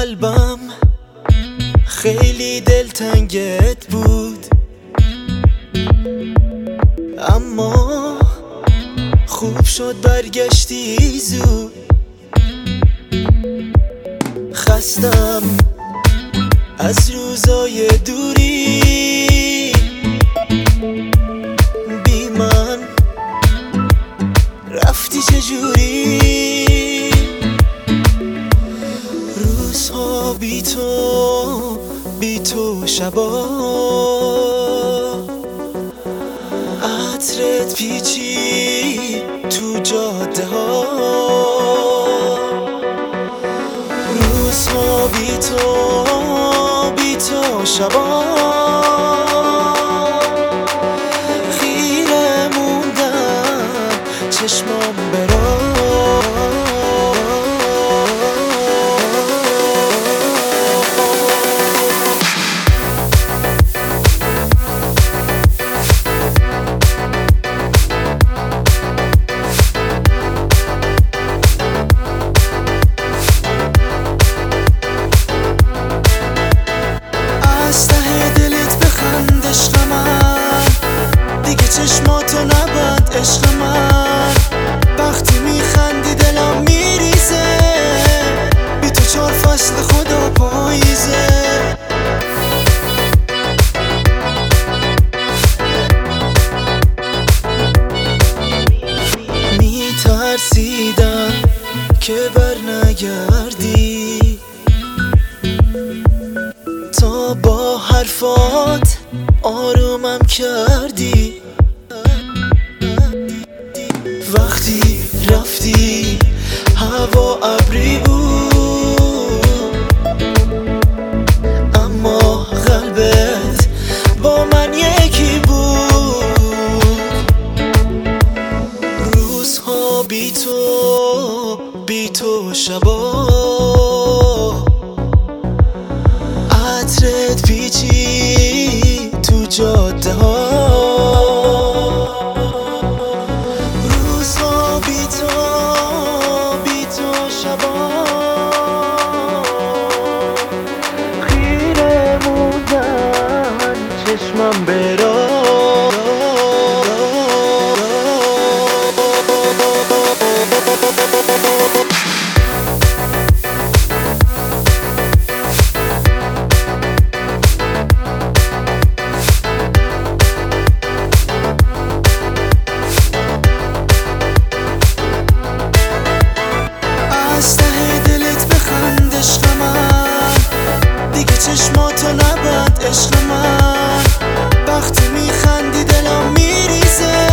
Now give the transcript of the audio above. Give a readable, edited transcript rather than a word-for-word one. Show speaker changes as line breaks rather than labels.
قلبم خیلی دلتنگت بود، اما خوب شد برگشتی زود. خستم از روزای دوری، بی من رفتی چجوری؟ روزها بی تو شبا عطرت پیچی تو جاده ها. روزها بی تو شبا خیره موندم چشمام برا. چشماتو نبند عشق من، وقتی میخندی دلم میریزه، بی تو 4 فصل خدا پاییزه. میترسیدم که بر نگردی، تا با حرفات آرومم کردی. وقتی رفتی هوا ابری بود، اما قلبت با من یکی بود. روزها بی تو شبا عطرت پیچی تو جاده ها. خیره موندن چشمم برا. از ته دلت بخند عشق من، دیگه چشماتو نبند عشق من، وقتی میخندی دلم میریزه،